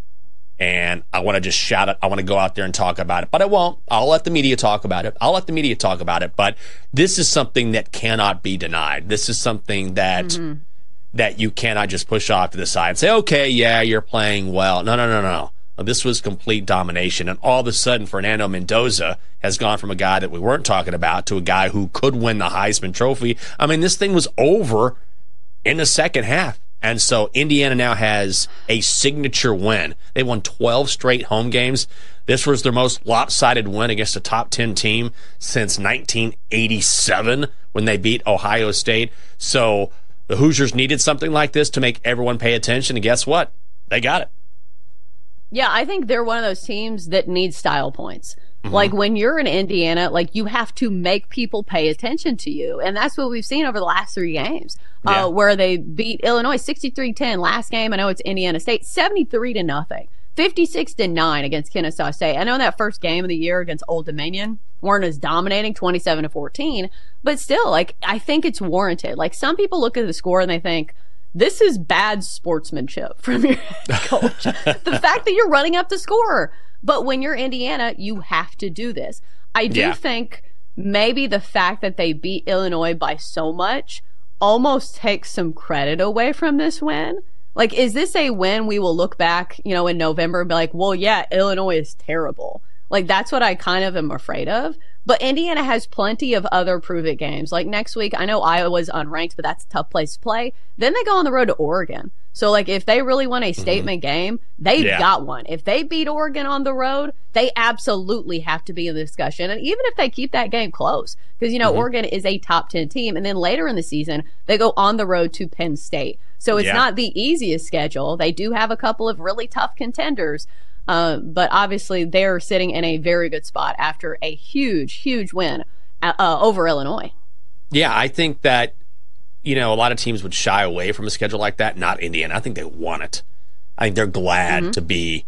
I: And I want to just shout it. I want to go out there and talk about it, but I won't. I'll let the media talk about it. I'll let the media talk about it. But this is something that cannot be denied. This is something that mm-hmm. that you cannot just push off to the side and say, okay, yeah, you're playing well. No, no, no, no. This was complete domination. And all of a sudden, Fernando Mendoza has gone from a guy that we weren't talking about to a guy who could win the Heisman Trophy. I mean, this thing was over in the second half. And so Indiana now has a signature win. They won twelve straight home games. This was their most lopsided win against a top ten team since nineteen eighty-seven when they beat Ohio State. So the Hoosiers needed something like this to make everyone pay attention. And guess what? They got it.
H: Yeah, I think they're one of those teams that need style points. Mm-hmm. Like when you're in Indiana, like you have to make people pay attention to you. And that's what we've seen over the last three games, yeah. uh, where they beat Illinois sixty-three ten last game. I know it's Indiana State, seventy-three to nothing, fifty-six to nine against Kennesaw State. I know that first game of the year against Old Dominion weren't as dominating, twenty-seven to fourteen, but still, like, I think it's warranted. Like, some people look at the score and they think, this is bad sportsmanship from your head coach. The fact that you're running up the score. But when you're Indiana, you have to do this. I do yeah. think maybe the fact that they beat Illinois by so much almost takes some credit away from this win. Like, is this a win we will look back, you know, in November and be like, well, yeah, Illinois is terrible. Like, that's what I kind of am afraid of. But Indiana has plenty of other prove-it games. Like, next week, I know Iowa's unranked, but that's a tough place to play. Then they go on the road to Oregon. So, like, if they really want a statement mm-hmm. game, they've yeah. got one. If they beat Oregon on the road, they absolutely have to be in the discussion. And even if they keep that game close, because, you know, mm-hmm. Oregon is a top ten team. And then later in the season, they go on the road to Penn State. So it's yeah. not the easiest schedule. They do have a couple of really tough contenders. Uh, but obviously, they're sitting in a very good spot after a huge, huge win uh, over Illinois.
I: Yeah, I think that, you know, a lot of teams would shy away from a schedule like that. Not Indiana. I think they want it. I think they're glad mm-hmm. to be,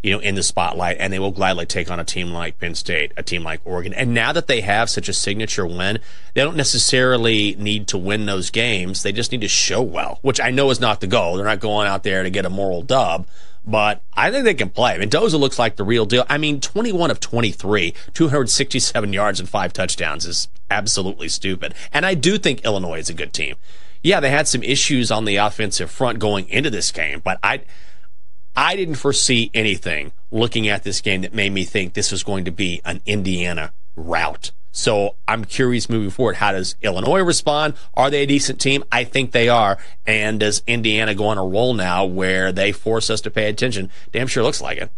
I: you know, in the spotlight, and they will gladly take on a team like Penn State, a team like Oregon. And now that they have such a signature win, they don't necessarily need to win those games. They just need to show well, which I know is not the goal. They're not going out there to get a moral dub, but I think they can play. Mendoza looks like the real deal. I mean, twenty-one of twenty-three, two hundred sixty-seven yards and five touchdowns is absolutely stupid. And I do think Illinois is a good team. Yeah, they had some issues on the offensive front going into this game, but I... I didn't foresee anything looking at this game that made me think this was going to be an Indiana rout. So I'm curious moving forward, how does Illinois respond? Are they a decent team? I think they are. And does Indiana go on a roll now where they force us to pay attention? Damn sure looks like it.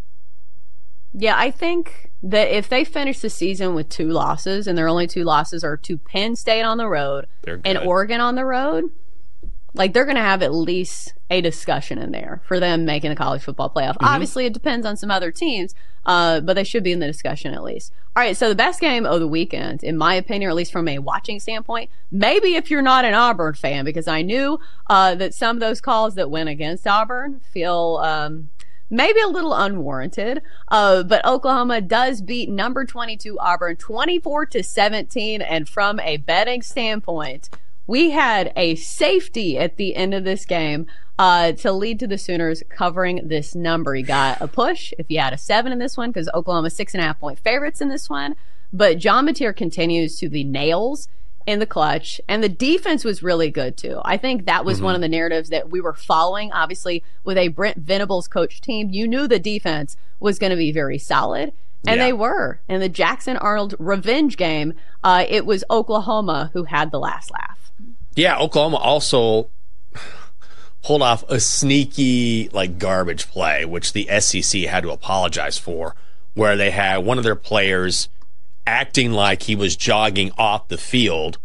H: Yeah, I think that if they finish the season with two losses, and their only two losses are to Penn State on the road and Oregon on the road, like, they're going to have at least a discussion in there for them making the college football playoff. Mm-hmm. Obviously, it depends on some other teams, uh, but they should be in the discussion at least. All right, so the best game of the weekend, in my opinion, or at least from a watching standpoint, maybe if you're not an Auburn fan, because I knew uh, that some of those calls that went against Auburn feel um, maybe a little unwarranted, uh, but Oklahoma does beat number twenty-two Auburn twenty-four to seventeen, and from a betting standpoint, we had a safety at the end of this game uh, to lead to the Sooners covering this number. You got a push if you had a seven in this one, because Oklahoma six and a half point favorites in this one. But John Mateer continues to the nails in the clutch, and the defense was really good too. I think that was mm-hmm. one of the narratives that we were following. Obviously, with a Brent Venables coach team, you knew the defense was going to be very solid. And yeah. they were. In the Jackson Arnold revenge game, uh, it was Oklahoma who had the last laugh.
I: Yeah, Oklahoma also pulled off a sneaky, like, garbage play, which the S E C had to apologize for, where they had one of their players acting like he was jogging off the field,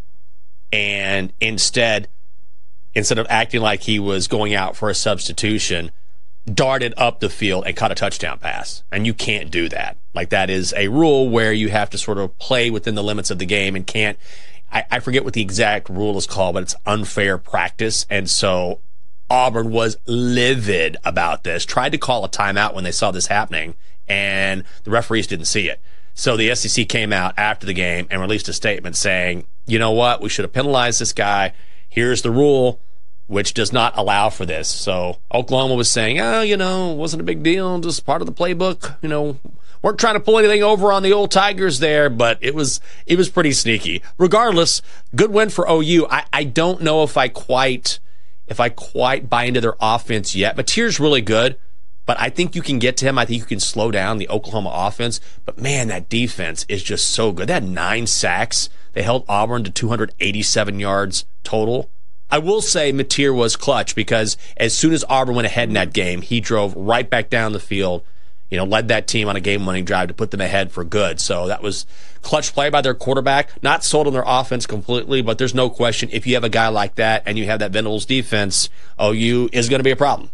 I: and instead, instead of acting like he was going out for a substitution, darted up the field and caught a touchdown pass. And you can't do that. Like, that is a rule where you have to sort of play within the limits of the game and can't, I, I forget what the exact rule is called, but it's unfair practice. And so Auburn was livid about this, tried to call a timeout when they saw this happening, and the referees didn't see it. So the S E C came out after the game and released a statement saying, you know what, we should have penalized this guy. Here's the rule, which does not allow for this. So Oklahoma was saying, oh, you know, it wasn't a big deal, just part of the playbook. You know, weren't trying to pull anything over on the old Tigers there, but it was it was pretty sneaky. Regardless, good win for O U. I, I don't know if I quite if I quite buy into their offense yet. Mateer's really good, but I think you can get to him. I think you can slow down the Oklahoma offense. But man, that defense is just so good. They had nine sacks. They held Auburn to two hundred eighty-seven yards total. I will say Mateer was clutch, because as soon as Auburn went ahead in that game, he drove right back down the field, you know, led that team on a game-winning drive to put them ahead for good. So that was clutch play by their quarterback. Not sold on their offense completely, but there's no question, if you have a guy like that and you have that Venables defense, O U is going to be a problem.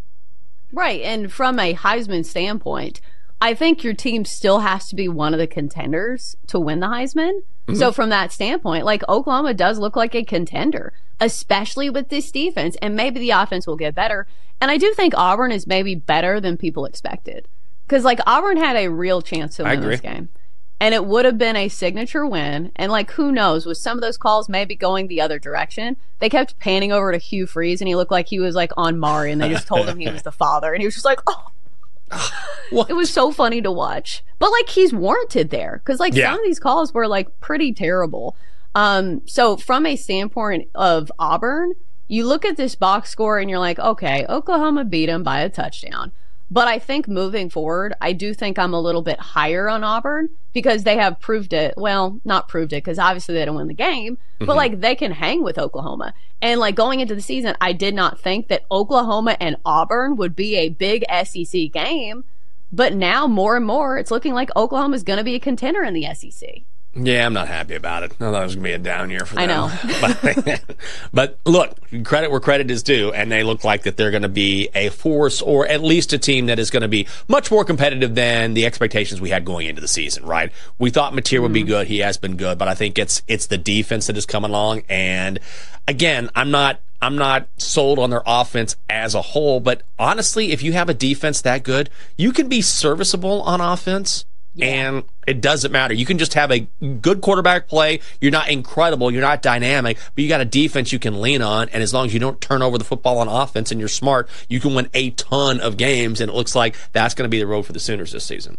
H: Right, and from a Heisman standpoint, I think your team still has to be one of the contenders to win the Heisman. Mm-hmm. So from that standpoint, like, Oklahoma does look like a contender, especially with this defense, and maybe the offense will get better. And I do think Auburn is maybe better than people expected, because, like, Auburn had a real chance to win this game, and it would have been a signature win. And, like, who knows, with some of those calls maybe going the other direction. They kept panning over to Hugh Freeze, and he looked like he was, like, on Maury, and they just told him he was the father, and he was just like, oh. It was so funny to watch. But, like, he's warranted there, because, like, yeah. some of these calls were, like, pretty terrible. Um, so from a standpoint of Auburn, you look at this box score and you're like, okay, Oklahoma beat them by a touchdown. But I think moving forward, I do think I'm a little bit higher on Auburn, because they have proved it. Well, not proved it, because obviously they didn't win the game, mm-hmm. but, like, they can hang with Oklahoma. And, like, going into the season, I did not think that Oklahoma and Auburn would be a big S E C game. But now, more and more, it's looking like Oklahoma is going to be a contender in the S E C.
I: Yeah, I'm not happy about it. I thought it was going to be a down year for them.
H: I know.
I: but, but look, credit where credit is due, and they look like that they're going to be a force, or at least a team that is going to be much more competitive than the expectations we had going into the season, right? We thought Mateer mm-hmm. would be good. He has been good, but I think it's it's the defense that is coming along. And again, I'm not I'm not sold on their offense as a whole, but honestly, if you have a defense that good, you can be serviceable on offense, yeah. and it doesn't matter. You can just have a good quarterback play. You're not incredible. You're not dynamic, but you got a defense you can lean on, and as long as you don't turn over the football on offense and you're smart, you can win a ton of games, and it looks like that's going to be the road for the Sooners this season.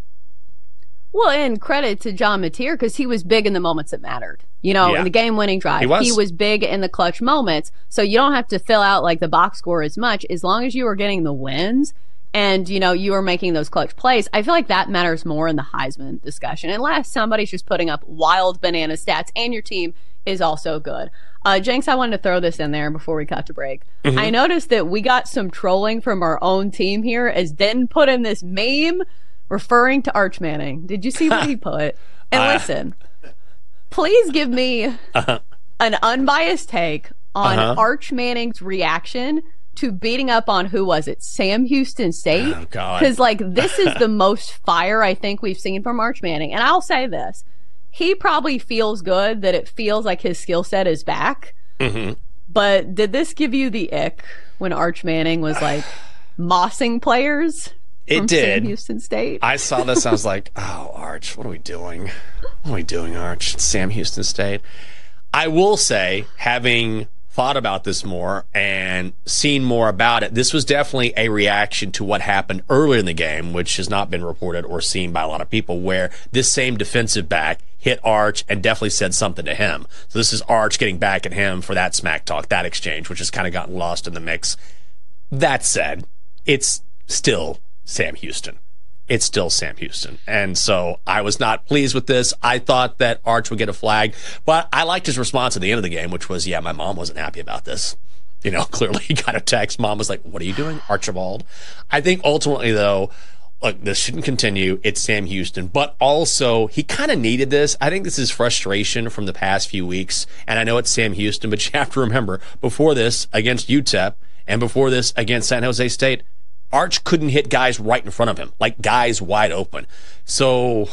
H: Well, and credit to John Mateer because he was big in the moments that mattered. You know,
I: Yeah.
H: in the game-winning drive.
I: He was.
H: He was big in the clutch moments. So you don't have to fill out like the box score as much as long as you are getting the wins and, you know, you are making those clutch plays. I feel like that matters more in the Heisman discussion unless somebody's just putting up wild banana stats and your team is also good. Uh, Jenks, I wanted to throw this in there before we cut to break.
M: Mhm.
H: I noticed that we got some trolling from our own team here as Den put in this meme referring to Arch Manning. Did you see what he put? And
M: Uh,
H: listen, please give me
I: Uh-huh.
H: an unbiased take on
M: Uh-huh.
H: Arch Manning's reaction to beating up on, who was it, Sam Houston State?
I: Oh, God.
H: Because, like, this is the most fire I think we've seen from Arch Manning. And I'll say this. He probably feels good that it feels like his skill set is back.
I: Mm-hmm.
H: But did this give you the ick when Arch Manning was, like, mossing players?
I: It
H: from
I: did.
H: Sam Houston State.
I: I saw this. I was like, oh, Arch, what are we doing? What are we doing, Arch? It's Sam Houston State. I will say, having thought about this more and seen more about it, this was definitely a reaction to what happened earlier in the game, which has not been reported or seen by a lot of people, where this same defensive back hit Arch and definitely said something to him. So this is Arch getting back at him for that smack talk, that exchange, which has kind of gotten lost in the mix. That said, it's still Sam Houston. It's still Sam Houston. And so I was not pleased with this. I thought that Arch would get a flag, but I liked his response at the end of the game, which was, yeah, my mom wasn't happy about this. You know, clearly he got a text. Mom was like, what are you doing, Archibald? I think ultimately, though, look, this shouldn't continue. It's Sam Houston. But also, he kind of needed this. I think this is frustration from the past few weeks. And I know it's Sam Houston, but you have to remember, before this against U T E P and before this against San Jose State, Arch couldn't hit guys right in front of him, like guys wide open. So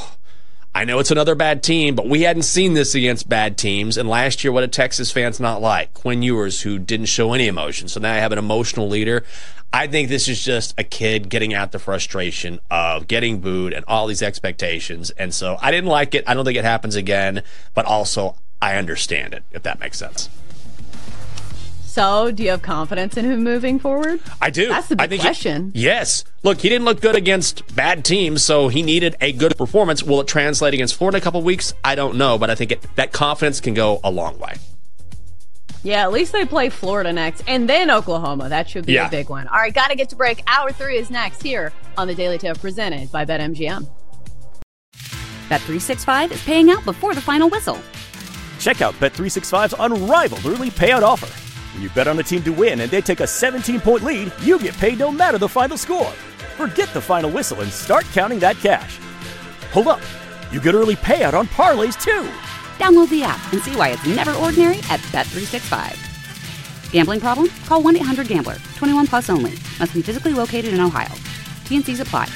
I: I know it's another bad team, but we hadn't seen this against bad teams. And last year, what did Texas fans not like? Quinn Ewers, who didn't show any emotion. So now I have an emotional leader. I think this is just a kid getting out the frustration of getting booed and all these expectations. And so I didn't like it. I don't think it happens again, but also I understand it, if that makes sense.
H: So, do you have confidence in him moving forward?
I: I do.
H: That's the big
I: I think
H: question.
I: He, yes. Look, he didn't look good against bad teams, so he needed a good performance. Will it translate against Florida in a couple weeks? I don't know, but I think it, that confidence can go a long way.
H: Yeah, at least they play Florida next, and then Oklahoma. That should be
I: Yeah.
H: a big one. All right, got to get to break. Hour three is next here on the Daily Tip, presented by BetMGM.
A: Bet three sixty-five is paying out before the final whistle.
B: Check out Bet three sixty-five's unrivaled early payout offer. When you bet on a team to win and they take a seventeen-point lead, you get paid no matter the final score. Forget the final whistle and start counting that cash. Hold up. You get early payout on parlays, too.
A: Download the app and see why it's never ordinary at Bet three sixty-five. Gambling problem? Call one eight hundred gambler. twenty-one plus only. Must be physically located in Ohio. T N Cs apply.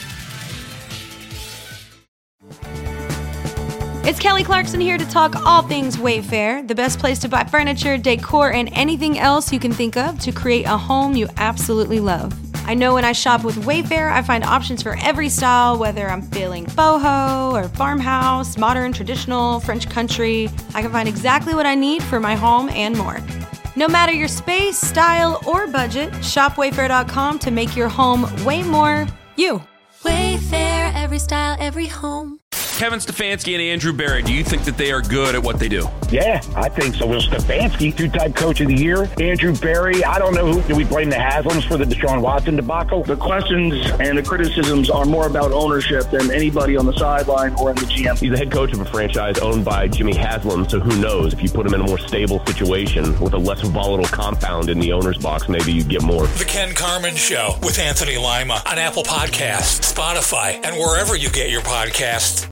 C: It's Kelly Clarkson here to talk all things Wayfair, the best place to buy furniture, decor, and anything else you can think of to create a home you absolutely love. I know when I shop with Wayfair, I find options for every style, whether I'm feeling boho or farmhouse, modern, traditional, French country. I can find exactly what I need for my home and more. No matter your space, style, or budget, shop wayfair dot com to make your home way more you.
D: Wayfair, every style, every home.
E: Kevin Stefanski and Andrew Berry, do you think that they are good at what they do?
J: Yeah, I think so. Will Stefanski, two-time coach of the year. Andrew Berry, I don't know who. Do we blame the Haslams for the Deshaun Watson debacle?
K: The questions and the criticisms are more about ownership than anybody on the sideline or in the G M.
L: He's the head coach of a franchise owned by Jimmy Haslam, so who knows? If you put him in a more stable situation with a less volatile compound in the owner's box, maybe you'd get more.
G: The Ken Carman Show with Anthony Lima on Apple Podcasts, Spotify, and wherever you get your podcasts.